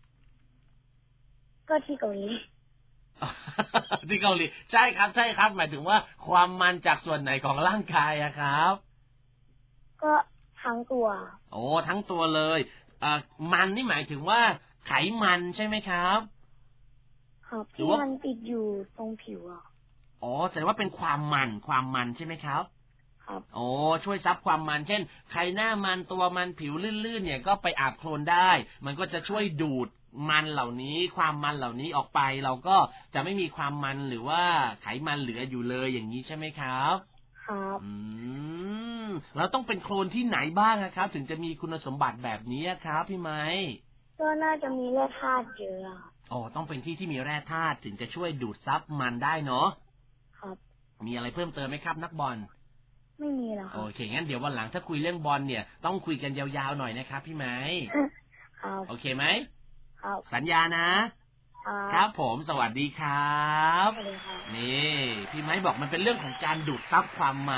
ก็ที่เกาหลีที่เกาหลีใช่ครับใช่ครับหมายถึงว่าความมันจากส่วนไหนของร่างกายอะครับก็ทั้งตัวโอ้ทั้งตัวเลยอ่ามันนี่หมายถึงว่าไขมันใช่ไหมครับครับที่มันติดอยู่ตรงผิวอ่ะอ๋อแสดงว่าเป็นความมันความมันใช่ไหมครับครับโอ้ช่วยซับความมันเช่นใครหน้ามันตัวมันผิวลื่นๆเนี่ยก็ไปอาบโคลนได้มันก็จะช่วยดูดมันเหล่านี้ความมันเหล่านี้ออกไปเราก็จะไม่มีความมันหรือว่าไขมันเหลืออยู่เลยอย่างนี้ใช่ไหมครับครับอืมแล้วต้องเป็นโคลนที่ไหนบ้างครับถึงจะมีคุณสมบัติแบบนี้ครับพี่ไม้ก็น่าจะมีแร่ธาตุเยอะอ๋อต้องเป็นที่ที่มีแร่ธาตุถึงจะช่วยดูดซับมันได้เนาะครับมีอะไรเพิ่มเติมไหมครับนักบอลไม่มีแล้วโอเคงั้นเดี๋ยววันหลังถ้าคุยเรื่องบอลเนี่ยต้องคุยกันยาวๆหน่อยนะครับพี่ไม้ครับโอเคไหมครับสัญญานะครับผมสวัสดีครับสวัสดีครับนี่พี่ไม้บอกมันเป็นเรื่องของการดูดซับความมัน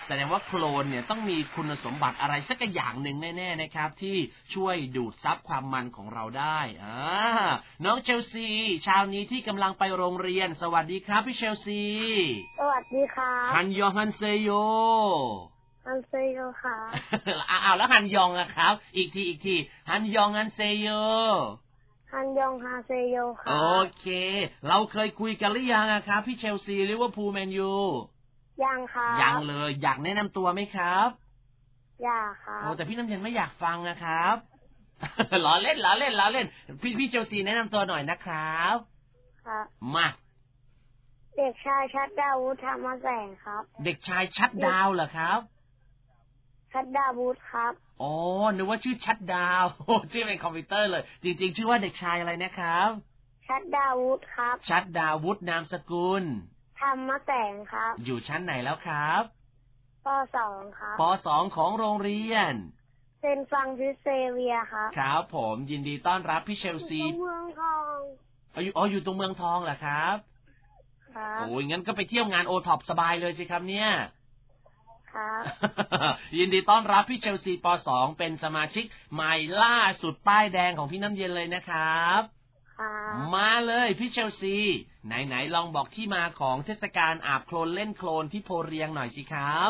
แสดงว่าโคลนเนี่ยต้องมีคุณสมบัติอะไรสักอย่างหนึ่งแน่ๆนะครับที่ช่วยดูดซับความมันของเราได้อ่าน้องเชลซีเช้านี้ที่กำลังไปโรงเรียนสวัสดีครับพี่เชลซีสวัสดีครับฮันยองฮันเซโยฮันเซโยค่ะอ้าวแล้วฮันยองอะครับอีกทีอีกทีฮันยองฮันเซโยฮันยองฮาเซโยค่ะโอเคเราเคยคุยกันหรือยังอะครับพี่เชลซีลิเวอร์พูลแมนยูยังครับยังเลยอยากแนะนำตัวไหมครับอยากครับโอ้แต่พี่น้ำเย็นไม่อยากฟังนะครับ ล้อเล่นล้อเล่นล้อเล่นพี่พี่เชลซีแนะนำตัวหน่อยนะครับครับมาเด็กชายชัดดาวุฒิธรรมแสงครับเด็กชายชัดดาวเหรอครับชัดดาวุฒิครับอ๋อนึกว่าชื่อชัดดาวโอ้ชื่อเป็นคอมพิวเตอร์เลยจริงๆชื่อว่าเด็กชายอะไรนะครับชัดดาวุฒิครับชัดดาวุฒินามสกุลธรรมแสงครับอยู่ชั้นไหนแล้วครับป.สอง ครับป.สอง ของโรงเรียนเซนต์ฟรังซิสเซเวียครับครับผมยินดีต้อนรับพี่เชลซีเมืองทองอ๋ออยู่อ๋ออยู่ตรงเมืองทองเหรอครับครับโอ้ยงั้นก็ไปเที่ยวงานโอท็อปสบายเลยสิครับเนี่ยครับยินดีต้อนรับพี่เชลซีป.สอง เป็นสมาชิกใหม่ล่าสุดป้ายแดงของพี่น้ำเย็นเลยนะครับมาเลยพี่เชลซีไหนๆลองบอกที่มาของเทศกาลอาบโคลนเล่นโคลนที่โพเรียงหน่อยสิครับ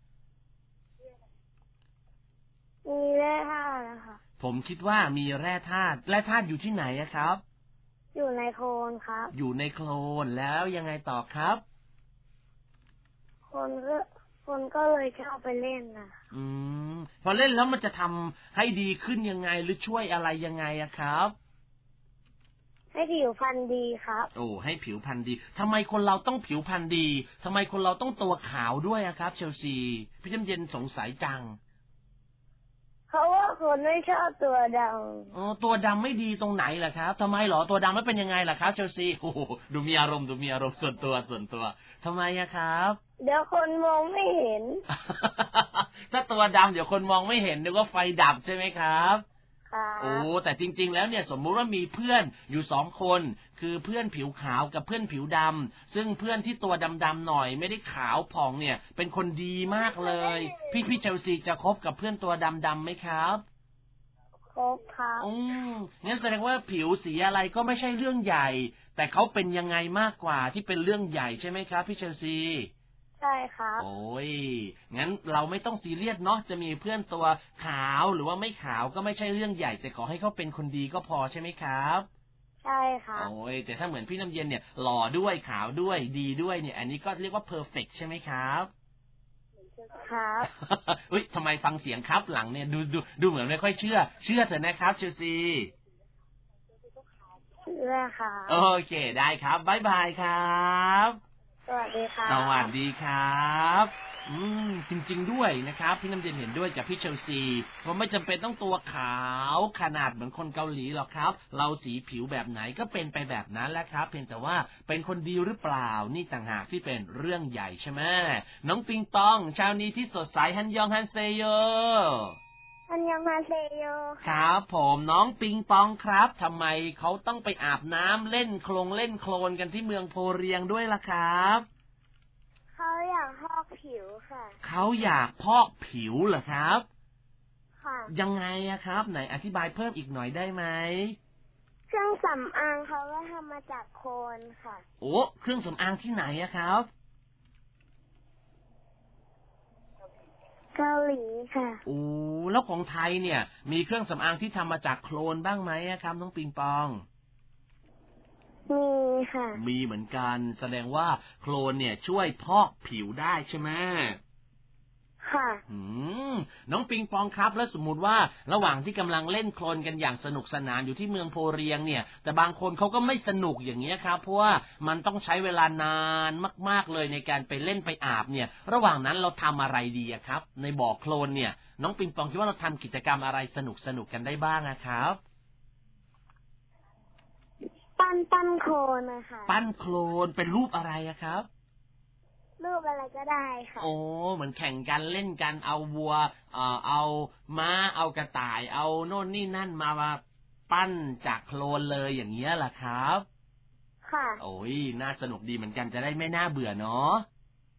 มีแร่ธาตุนะคะผมคิดว่ามีแร่ธาตุแร่ธาตุอยู่ที่ไหนครับอยู่ในโคลนครับอยู่ในโคลนแล้วยังไงต่อครับคนก็คนก็เลยชอบไปเล่นนะอืมพอเล่นแล้วมันจะทำให้ดีขึ้นยังไงหรือช่วยอะไรยังไงอะครับให้ผิวพรรณดีครับโอ้ให้ผิวพรรณดีทำไมคนเราต้องผิวพรรณดีทำไมคนเราต้องตัวขาวด้วยอะครับเชลซีพี่จำเย็นสงสัยจังเพราะว่าคนไม่ชอบตัวดำอ๋อตัวดำไม่ดีตรงไหนล่ะครับทำไมหรอตัวดำไม่เป็นยังไงล่ะครับเชลซีโอ้โหดูมีอารมณ์ดูมีอารมณ์ส่วนตัวส่วนตัวทำไมอะครับเดี๋ยวคนมองไม่เห็นถ้าตัวดำเดี๋ยวคนมองไม่เห็นนึกว่าไฟดับใช่ไหมครับโอ้แต่จริงๆแล้วเนี่ยสมมุติว่ามีเพื่อนอยู่สองคนคือเพื่อนผิวขาวกับเพื่อนผิวดำซึ่งเพื่อนที่ตัวดำๆหน่อยไม่ได้ขาวผ่องเนี่ยเป็นคนดีมากเลยพี่พี่เชลซีจะคบกับเพื่อนตัวดำๆไหมครับคบครับอืมงั้นแสดงว่าผิวสีอะไรก็ไม่ใช่เรื่องใหญ่แต่เขาเป็นยังไงมากกว่าที่เป็นเรื่องใหญ่ใช่ไหมครับพี่เชลซีใช่ครับโอ้ยงั้นเราไม่ต้องซีเรียสเนาะจะมีเพื่อนตัวขาวหรือว่าไม่ขาวก็ไม่ใช่เรื่องใหญ่แต่ขอให้เขาเป็นคนดีก็พอใช่ไหมครับใช่ครับโอ้ยแต่ถ้าเหมือนพี่น้ำเย็นเนี่ยหล่อด้วยขาวด้วยดีด้วยเนี่ยอันนี้ก็เรียกว่าเพอร์เฟกต์ใช่ไหมครับครับอุ้ยทำไมฟังเสียงครับหลังเนี่ยดูดูดูเหมือนไม่ค่อยเชื่อเชื่อเถอะนะครับเชลซีเชื่อค่ะโอเคได้ครับบ๊ายบายครับสวัสดีครับสวัสดีครับอืมจริงๆด้วยนะครับพี่น้ำเย็นเห็นด้วยกับพี่เชลซีเพราะไม่จำเป็นต้องตัวขาวขนาดเหมือนคนเกาหลีหรอกครับเราสีผิวแบบไหนก็เป็นไปแบบนั้นแหละครับเพียงแต่ว่าเป็นคนดีหรือเปล่านี่ต่างหากที่เป็นเรื่องใหญ่ใช่ไหมน้องปิงปองเช้านี้ที่สดใสฮันยองฮันเซโยฮันยองฮันเซโยครับผมน้องปิงปองครับทำไมเขาต้องไปอาบน้ำเล่นโคลงเล่นโคลนกันที่เมืองโพเรียงด้วยล่ะครับเขาอยากพอกผิวค่ะเขาอยากพอกผิวเหรอครับค่ะยังไงอะครับไหนอธิบายเพิ่มอีกหน่อยได้ไหมเครื่องสำอางเขาก็ทำมาจากโคลนค่ะโอ้เครื่องสำอางที่ไหนอะครับเกาหลีค่ะโอ้แล้วของไทยเนี่ยมีเครื่องสำอางที่ทำมาจากโคลนบ้างไหมครับน้องปิงปองมีค่ะมีเหมือนกันแสดงว่าโคลนเนี่ยช่วยพอกผิวได้ใช่ไหมค่ะอืมน้องปิงปองครับแล้วสมมุติว่าระหว่างที่กำลังเล่นโคลนกันอย่างสนุกสนานอยู่ที่เมืองโพเรียงเนี่ยแต่บางคนเขาก็ไม่สนุกอย่างเงี้ยครับเพราะว่ามันต้องใช้เวลานานมากๆเลยในการไปเล่นไปอาบเนี่ยระหว่างนั้นเราทำอะไรดีอะครับในบ่อโคลนเนี่ยน้องปิงปองคิดว่าเราทำกิจกรรมอะไรสนุกสนุกกันได้บ้างนะครับปั้นปั้นโคลนนะคะปั้นโคลนเป็นรูปอะไรอะครับรูปอะไรก็ได้ค่ะโอ้เหมือนแข่งกันเล่นกันเอาวัวเอ่อเอาม้าเอากระต่ายเอาโน่นนี่นั่นมามาปั้นจากโคลนเลยอย่างเงี้ยล่ะครับค่ะโอ้ยน่าสนุกดีเหมือนกันจะได้ไม่น่าเบื่อเนาะ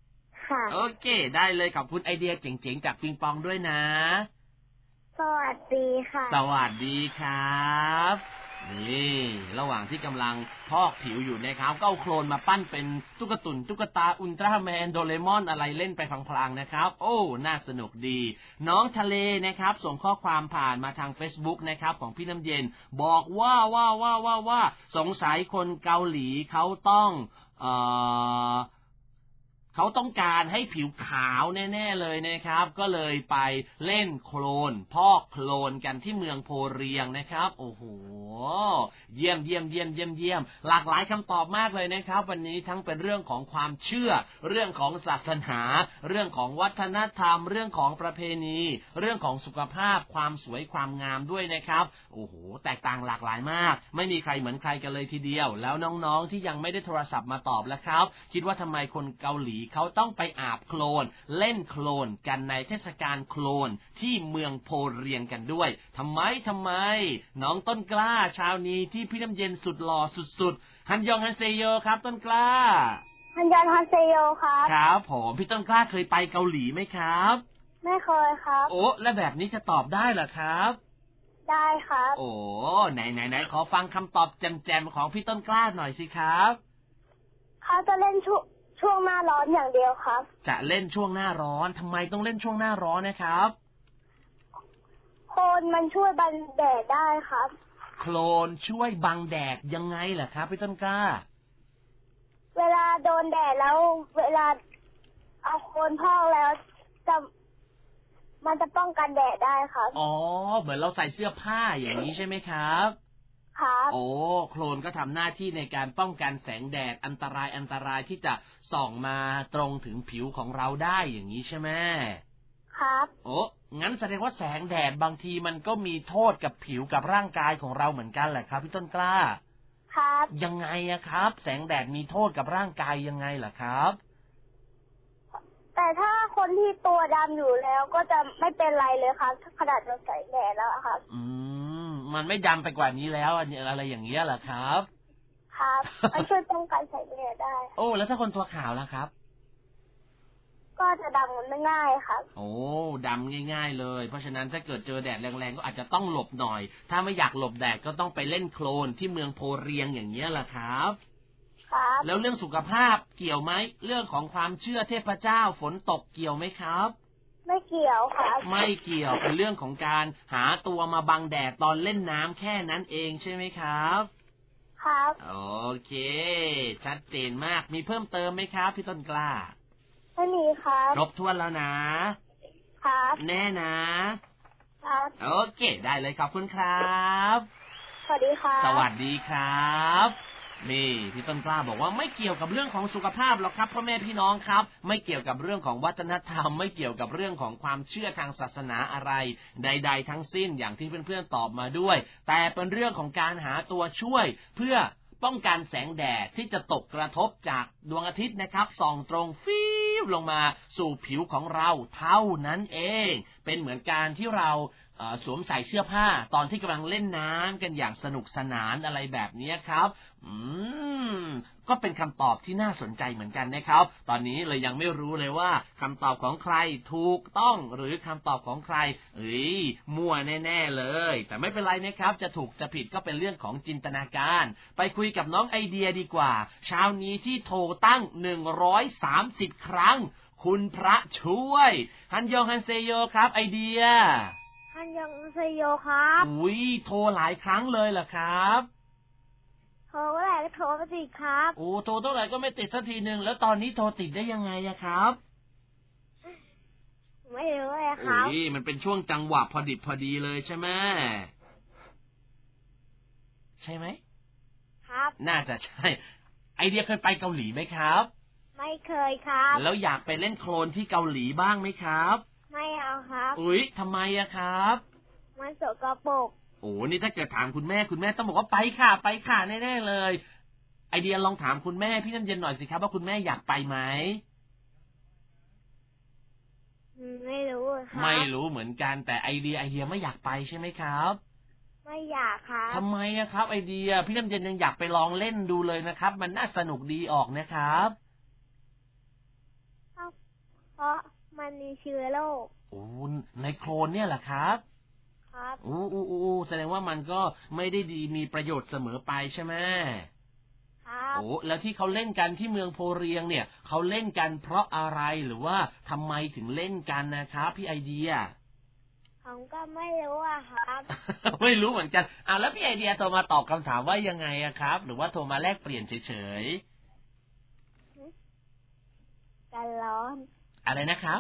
ค่ะโอเคได้เลยขอบคุณไอเดียเจ๋งๆจากปิงปองด้วยนะสวัสดีค่ะสวัสดีครับนี่ระหว่างที่กำลังพอกผิวอยู่นะครับก็เอาโคลนมาปั้นเป็นตุ๊กตุนตุ๊กตาอุลตร้าแมนโดเรมอนอะไรเล่นไปพลางๆนะครับโอ้น่าสนุกดีน้องทะเลนะครับส่งข้อความผ่านมาทาง Facebook นะครับของพี่น้ำเย็นบอกว่าว่าว่าว่าว่าสงสัยคนเกาหลีเขาต้องเอ่อเขาต้องการให้ผิวขาวแน่ๆเลยนะครับก็เลยไปเล่นโคลนพอกโคลนกันที่เมืองโพเรียงนะครับโอ้โหเยี่ยมเยี่ยมเยี่ยมเยี่ยมเยี่ยมหลากหลายคำตอบมากเลยนะครับวันนี้ทั้งเป็นเรื่องของความเชื่อเรื่องของศาสนาเรื่องของวัฒนธรรมเรื่องของประเพณีเรื่องของสุขภาพความสวยความงามด้วยนะครับโอ้โหแตกต่างหลากหลายมากไม่มีใครเหมือนใครกันเลยทีเดียวแล้วน้องๆที่ยังไม่ได้โทรศัพท์มาตอบแล้วครับคิดว่าทำไมคนเกาหลีเขาต้องไปอาบโคลนเล่นโคลนกันในเทศกาลโคลนที่เมืองโพเรียงกันด้วยทำไมทำไมน้องต้นกล้าชาวนี้ที่พี่น้ำเย็นสุดหล่อสุดๆฮันยองฮันเซโยครับต้นกล้าฮันยองฮันเซโยครับครับผมพี่ต้นกล้าเคยไปเกาหลีไหมครับไม่เคยครับโอ้และแบบนี้จะตอบได้เหรอครับได้ครับโอ้ไหนไหนไหนขอฟังคำตอบแจมๆของพี่ต้นกล้าหน่อยสิครับเขาจะเล่นชุช่วงหน้าร้อนอย่างเดียวครับจะเล่นช่วงหน้าร้อนทำไมต้องเล่นช่วงหน้าร้อนนะครับโคลนมันช่วยบังแดดได้ครับโคลนช่วยบังแดดยังไงล่ะครับพี่ต้นกล้าเวลาโดนแดดแล้วเวลาเอาโคลนพอกแล้วจะมันจะป้องกันแดดได้ครับอ๋อเหมือนเราใส่เสื้อผ้าอย่างนี้ใช่ไหมครับครับโอ้โคลนก็ทำหน้าที่ในการป้องกันแสงแดดอันตรายอันตรายที่จะส่องมาตรงถึงผิวของเราได้อย่างนี้ใช่ไหมครับโอ้งั้นแสดงว่าแสงแดดบางทีมันก็มีโทษกับผิวกับร่างกายของเราเหมือนกันแหละครับพี่ต้นกล้าครับยังไงอะครับแสงแดดมีโทษกับร่างกายยังไงล่ะครับแต่ถ้าคนที่ตัวดำอยู่แล้วก็จะไม่เป็นไรเลยครับขนาดเราใส่แดดแล้วครับอืมมันไม่ดำไปกว่านี้แล้วอะไรอย่างเงี้ยเหรอครับครับมันช่วยป้องกันแสงแดดได้โอ้แล้วถ้าคนตัวขาวล่ะครับก็จะดำมันง่ายครับโอ้ดำง่ายๆเลยเพราะฉะนั้นถ้าเกิดเจอแดดแรงๆก็อาจจะต้องหลบหน่อยถ้าไม่อยากหลบแดดก็ต้องไปเล่นโคลนที่เมืองโพเรียงอย่างเงี้ยแหละครับครับแล้วเรื่องสุขภาพเกี่ยวไหมเรื่องของความเชื่อเทพเจ้าฝนตกเกี่ยวไหมครับไม่เกี่ยวครับไม่เกี่ยวเป็นเรื่องของการหาตัวมาบังแดดตอนเล่นน้ำแค่นั้นเองใช่ไหมครับครับโอเคชัดเจนมากมีเพิ่มเติมไหมครับพี่ต้นกล้าไม่มีครับครบถ้วนแล้วนะครับแน่นะครับโอเคได้เลยขอบคุณครับสวัสดีครับสวัสดีครับนี่พี่ต้นกล้าบอกว่าไม่เกี่ยวกับเรื่องของสุขภาพหรอกครับพ่อแม่พี่น้องครับไม่เกี่ยวกับเรื่องของวัฒนธรรมไม่เกี่ยวกับเรื่องของความเชื่อทางศาสนาอะไรใดๆทั้งสิ้นอย่างที่เพื่อนๆตอบมาด้วยแต่เป็นเรื่องของการหาตัวช่วยเพื่อป้องกันแสงแดดที่จะตกกระทบจากดวงอาทิตย์นะครับส่องตรงฟิวลงมาสู่ผิวของเราเท่านั้นเองเป็นเหมือนการที่เราสวมใส่เสื้อผ้าตอนที่กำลังเล่นน้ำกันอย่างสนุกสนานอะไรแบบนี้ครับอืมก็เป็นคำตอบที่น่าสนใจเหมือนกันนะครับตอนนี้เลยยังไม่รู้เลยว่าคำตอบของใครถูกต้องหรือคำตอบของใครเอ้ยมั่วแน่ๆเลยแต่ไม่เป็นไรนะครับจะถูกจะผิดก็เป็นเรื่องของจินตนาการไปคุยกับน้องไอเดียดีกว่าเช้านี้ที่โทรตั้งหนึ่งร้อยสามสิบครั้งคุณพระช่วยฮันยองฮันเซโยครับไอเดียฮันยองเซโยครับอุ้ยโทรหลายครั้งเลยเหรอครับโทรเท่าไหร่ก็โทรไม่ติดครับโอ้โทรเท่าไหร่ก็ไม่ติดสักทีนึงแล้วตอนนี้โทรติดได้ยังไงอะครับไม่รู้เลยครับอุ้ยมันเป็นช่วงจังหวะพอดิบพอดีเลยใช่ไหมใช่ไหมครับน่าจะใช่ไอเดียเคยไปเกาหลีไหมครับไม่เคยครับแล้วอยากไปเล่นโคลนที่เกาหลีบ้างไหมครับไม่เอาครับอุ๊ยทำไมอะครับมันสกปรกโอ้นี่ถ้าเกิดถามคุณแม่คุณแม่ต้องบอกว่าไปค่ะไปค่ะแน่ๆเลยไอเดียลองถามคุณแม่พี่น้ำเย็นหน่อยสิครับว่าคุณแม่อยากไปไหมไม่รู้ครับไม่รู้เหมือนกันแต่ไอเดียไอเดียไม่อยากไปใช่ไหมครับไม่อยากครับทำไมอะครับไอเดียพี่น้ำเย็นยังอยากไปลองเล่นดูเลยนะครับมันน่าสนุกดีออกนะครับเพราะมันมีเชื้อโรคโอ้ในโคลนเนี่ยแหละครับครับโอ้โอ้โอ้แสดงว่ามันก็ไม่ได้ดีมีประโยชน์เสมอไปใช่ไหมครับโอ้แล้วที่เขาเล่นกันที่เมืองโพเรียงเนี่ยเขาเล่นกันเพราะอะไรหรือว่าทำไมถึงเล่นกันนะครับพี่ไอเดียผมก็ไม่รู้อะครับไม่รู้เหมือนกันอ่ะแล้วพี่ไอเดียโทรมาตอบคำถามว่ายังไงอะครับหรือว่าโทรมาแลกเปลี่ยนเฉยๆกันร้อนอะไรนะครับ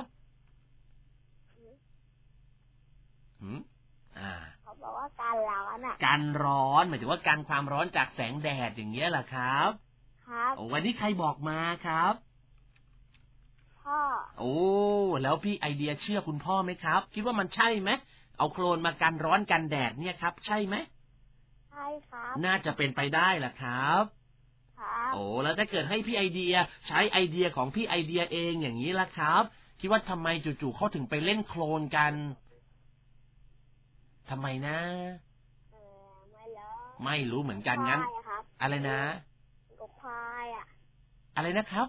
หืมอ่าเขาบอกว่าการร้อนอะการร้อนหมายถึงว่าการความร้อนจากแสงแดดอย่างเงี้ยแหละครับครับโอ้วันนี้ใครบอกมาครับพ่อโอ้แล้วพี่ไอเดียเชื่อคุณพ่อไหมครับคิดว่ามันใช่ไหมเอาโคลนมากันร้อนกันแดดเนี่ยครับใช่ไหมใช่ครับน่าจะเป็นไปได้แหละครับครับโอ้แล้วถ้าเกิดให้พี่ไอเดียใช้ไอเดียของพี่ไอเดียเองอย่างนี้ล่ะครับคิดว่าทำไมจู่ๆเขาถึงไปเล่นโคลนกันทำไมนะเออไม่รู้ไม่รู้เหมือนกันงั้นอะไรนะกบพายอะอะไรนะครับ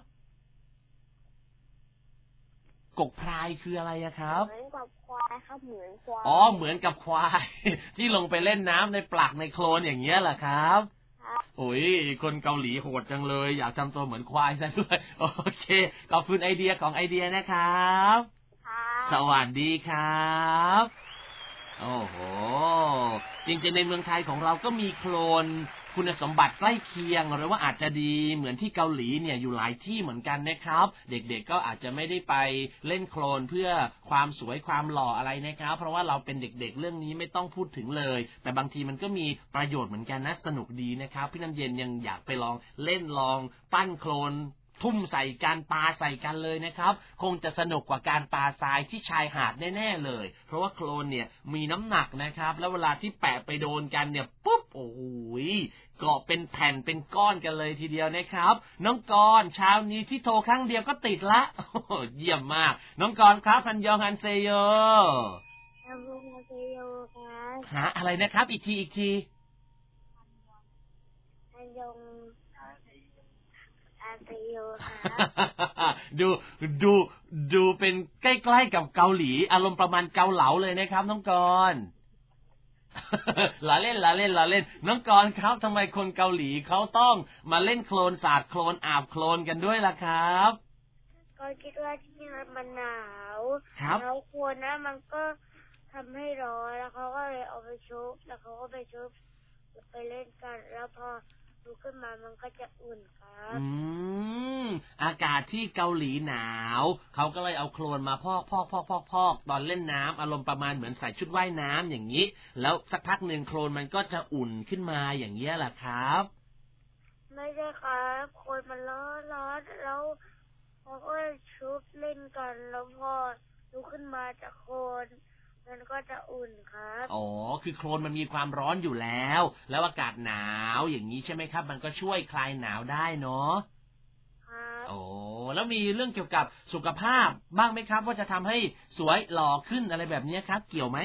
กกพรายคืออะไรอะครับเหมือนกับควายครับเหมือนควายอ๋อเหมือนกับควายที่ลงไปเล่นน้ำในปลักในโคลนอย่างเงี้ยเหรอครับครับโอ้ยคนเกาหลีโหดจังเลยอยากทำตัวเหมือนควายซะด้วยโอเคขอบคุณไอเดียของไอเดียนะครับครับสวัสดีครับโอ้โหจริงๆในเมืองไทยของเราก็มีโคลนคุณสมบัติใกล้เคียงหรือว่าอาจจะดีเหมือนที่เกาหลีเนี่ยอยู่หลายที่เหมือนกันนะครับเด็กๆก็อาจจะไม่ได้ไปเล่นโคลนเพื่อความสวยความหล่ออะไรนะครับเพราะว่าเราเป็นเด็กๆเรื่องนี้ไม่ต้องพูดถึงเลยแต่บางทีมันก็มีประโยชน์เหมือนกันนะสนุกดีนะครับพี่น้ำเย็นยังอยากไปลองเล่นลองปั้นโคลนทุ่มใส่กันปาใส่กันเลยนะครับคงจะสนุกกว่าการปาทรายที่ชายหาดแน่ๆเลยเพราะว่าโคลนเนี่ยมีน้ำหนักนะครับแล้วเวลาที่แปะไปโดนกันเนี่ยปุ๊บโอ้โหเกาะเป็นแผ่นเป็นก้อนกันเลยทีเดียวนะครับน้องกรณ์เช้านี้ที่โทรครั้งเดียวก็ติดละเยี่ยมมากน้องกรณ์ครับฮันยองฮันเซโยฮันยองฮันเซโยครับหาอะไรนะครับอีกทีอีกทีฮันยองดูดูดูเป็นใกล้ๆกับเกาหลีอารมณ์ประมาณเกาเหลาเลยนะครับน้องกรณ์ล้อเล่นล้อเล่นล้อเล่นน้องกรณ์ครับทำไมคนเกาหลีเขาต้องมาเล่นโคลนสาดโคลนอาบโคลนกันด้วยล่ะครับก็คิดว่าที่นี่มันหนาวแล้วโคลนนะมันก็ทำให้ร้อนแล้วเขาก็เลยเอาไปชุบแล้วเขาก็ไปชุบไปเล่นกันแล้วพอลุกขึ้นมามันก็จะอุ่นครับอืมอากาศที่เกาหลีหนาวเขาก็เลยเอาโคลนมาพอกพอกพอกพอกพอกตอนเล่นน้ำอารมณ์ประมาณเหมือนใส่ชุดว่ายน้ำอย่างนี้แล้วสักพักหนึ่งโคลนมันก็จะอุ่นขึ้นมาอย่างเงี้ยแหละครับไม่ใช่ครับโคลนมันร้อนร้อนแล้วเขาก็ชุบเล่นกันแล้วพอลุกขึ้นมาจากโคลนมันก็จะอุ่นครับอ๋อคือโคลนมันมีความร้อนอยู่แล้วแล้วอากาศหนาวอย่างนี้ใช่ไหมครับมันก็ช่วยคลายหนาวได้เนาะครับโอ้แล้วมีเรื่องเกี่ยวกับสุขภาพบ้างไหมครับว่าจะทำให้สวยหล่อขึ้นอะไรแบบนี้ครับเกี่ยวไหม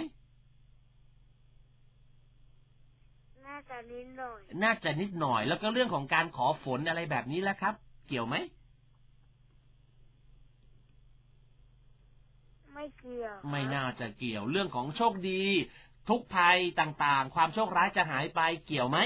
น่าจะนิดหน่อยน่าจะนิดหน่อยแล้วก็เรื่องของการขอฝนอะไรแบบนี้แล้วครับเกี่ยวไหมไม่เกี่ยวไม่น่าจะเกี่ยวเรื่องของโชคดีทุกภัยต่างๆความโชคร้ายจะหายไปเกี่ยวไหม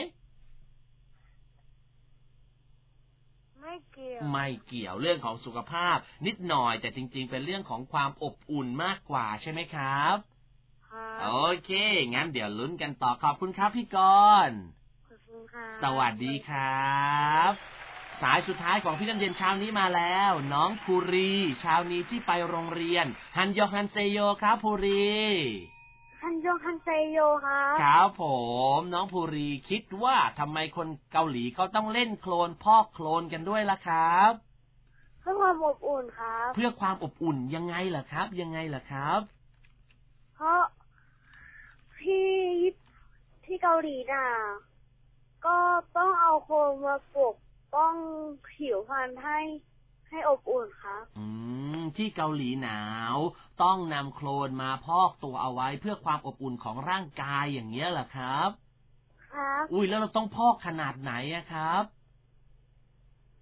ไม่เกี่ยวไม่เกี่ยวเรื่องของสุขภาพนิดหน่อยแต่จริงๆเป็นเรื่องของความอบอุ่นมากกว่าใช่ไหมครับโอเคงั้นเดี๋ยวลุ้นกันต่อขอบคุณครับพี่กรณ์ขอบคุณครับสวัสดีครับสายสุดท้ายของพี่น้ำเย็นเช้านี้มาแล้วน้องภูรีเช้านี้ที่ไปโรงเรียนฮันยองฮันเซโยครับภูรีฮันยองฮันเซโยครับครับผมน้องภูรีคิดว่าทำไมคนเกาหลีเขาต้องเล่นโคลนพอกโคลนกันด้วยล่ะครับเพื่อความอบอุ่นครับเพื่อความอบอุ่นยังไงล่ะครับยังไงล่ะครับเพราะที่ที่เกาหลีน่ะก็ต้องเอาโคลนมาปกป้องผิวพรรณให้ให้อบอุ่นครับอืมที่เกาหลีหนาวต้องนำโคลนมาพอกตัวเอาไว้เพื่อความอบอุ่นของร่างกายอย่างเงี้ยเหรอครับครับอุ้ยแล้วเราต้องพอกขนาดไหนอะครับข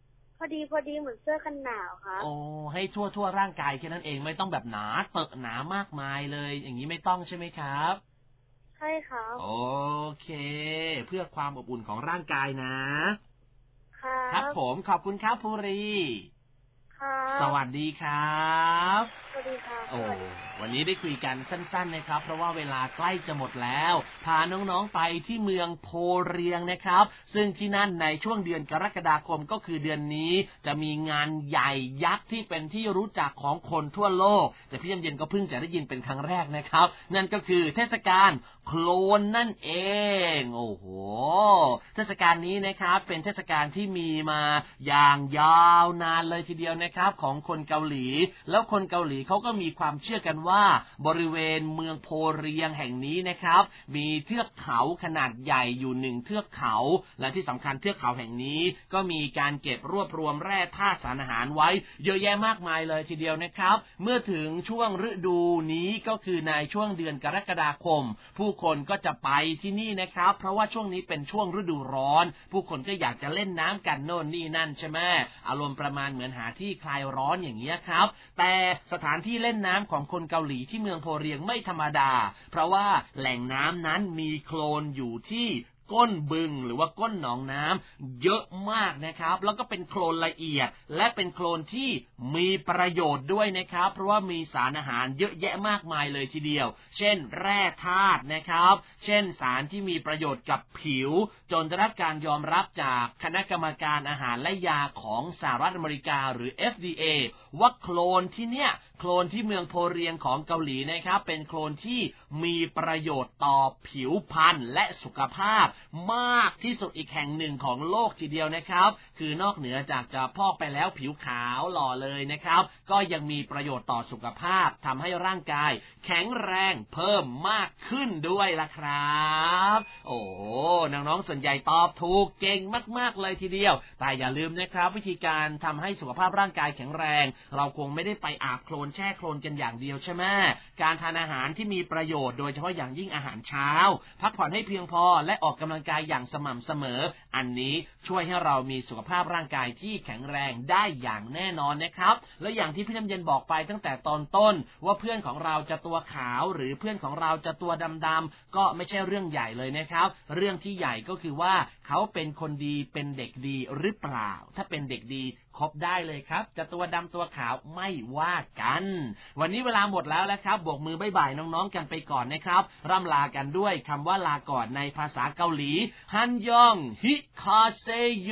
อดีพอดีเหมือนเสื้อกันหนาวครับโอ้ให้ทั่วทั่วร่างกายแค่นั้นเองไม่ต้องแบบหนาเตอะหนามากมายเลยอย่างนี้ไม่ต้องใช่ไหมครับใช่ครับโอเคเพื่อความอบอุ่นของร่างกายนะครับครับผมขอบคุณครับภูรีสวัสดีครับสวัสดีครับโอ้วันนี้ได้คุยกันสั้นๆนะครับเพราะว่าเวลาใกล้จะหมดแล้วพาน้องๆไปที่เมืองโพเรียงนะครับซึ่งที่นั่นในช่วงเดือนกรกฎาคมก็คือเดือนนี้จะมีงานใหญ่ยักษ์ที่เป็นที่รู้จักของคนทั่วโลกแต่พี่เย็นๆก็เพิ่งจะได้ยินเป็นครั้งแรกนะครับนั่นก็คือเทศกาลโคลนนั่นเองโอ้โหเทศกาลนี้นะครับเป็นเทศกาลที่มีมาอย่างยาวนานเลยทีเดียวนะครับของคนเกาหลีแล้วคนเกาหลีเขาก็มีความเชื่อกันว่าบริเวณเมืองโพเรียงแห่งนี้นะครับมีเทือกเขาขนาดใหญ่อยู่หนึ่งเทือกเขาและที่สำคัญเทือกเขาแห่งนี้ก็มีการเก็บรวบรวมแร่ธาตุสารอาหารไว้เยอะแยะมากมายเลยทีเดียวนะครับเมื่อถึงช่วงฤดูนี้ก็คือในช่วงเดือนกรกฎาคมผู้คนก็จะไปที่นี่นะครับเพราะว่าช่วงนี้เป็นช่วงฤดูร้อนผู้คนก็อยากจะเล่นน้ำกันโน่นนี่นั่นใช่ไหมอารมณ์ประมาณเหมือนหาที่คลายร้อนอย่างเงี้ยครับแต่สถานที่เล่นน้ำของคนเกาหลีที่เมืองโพเรียงไม่ธรรมดาเพราะว่าแหล่งน้ำนั้นมีโคลนอยู่ที่ก้นบึงหรือว่าก้นหนองน้ำเยอะมากนะครับแล้วก็เป็นโคลนละเอียดและเป็นโคลนที่มีประโยชน์ด้วยนะครับเพราะว่ามีสารอาหารเยอะแยะมากมายเลยทีเดียวเช่นแร่ธาตุนะครับเช่นสารที่มีประโยชน์กับผิวจนได้รับการยอมรับจากคณะกรรมการอาหารและยาของสหรัฐอเมริกาหรือ เอฟ ดี เอ ว่าโคลนที่เนี่ยโคลนที่เมืองโพเรียงของเกาหลีนะครับเป็นโคลนที่มีประโยชน์ต่อผิวพรรณและสุขภาพมากที่สุดอีกแห่งหนึ่งของโลกทีเดียวนะครับคือนอกเหนือจากจะพอกไปแล้วผิวขาวหล่อเลยนะครับก็ยังมีประโยชน์ต่อสุขภาพทำให้ร่างกายแข็งแรงเพิ่มมากขึ้นด้วยล่ะครับโอ้น้องๆส่วนใหญ่ตอบถูกเก่งมากๆเลยทีเดียวแต่อย่าลืมนะครับวิธีการทำให้สุขภาพร่างกายแข็งแรงเราคงไม่ได้ไปอาบโคลนแช่โคลนกันอย่างเดียวใช่ไหมการทานอาหารที่มีประโยชน์โดยเฉพาะอย่างยิ่งอาหารเช้าพักผ่อนให้เพียงพอและออกกำลังกายอย่างสม่ำเสมออันนี้ช่วยให้เรามีสุขภาพร่างกายที่แข็งแรงได้อย่างแน่นอนนะครับและอย่างที่พี่น้ำเย็นบอกไปตั้งแต่ตอนต้นว่าเพื่อนของเราจะตัวขาวหรือเพื่อนของเราจะตัวดำๆก็ไม่ใช่เรื่องใหญ่เลยนะครับเรื่องที่ใหญ่ก็คือว่าเขาเป็นคนดีเป็นเด็กดีหรือเปล่าถ้าเป็นเด็กดีคบได้เลยครับจะตัวดำตัวขาวไม่ว่ากันวันนี้เวลาหมดแล้วแล้วครับบวกมือบ๊ายบายน้องๆกันไปก่อนนะครับร่ำลากันด้วยคำว่าลาก่อนในภาษาเกาหลีฮันยองฮิคาเซโย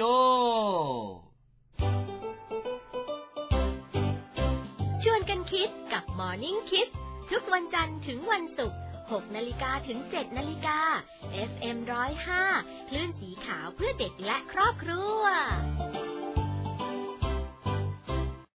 ชวนกันคิดกับ Morning Kids ทุกวันจันทร์ถึงวันศุกร์หกนาฬิกาถึงเจ็ดนาฬิกา เอฟ เอ็ม หนึ่งศูนย์ห้า คลื่นสีขาวเพื่อเด็กและครอบครัว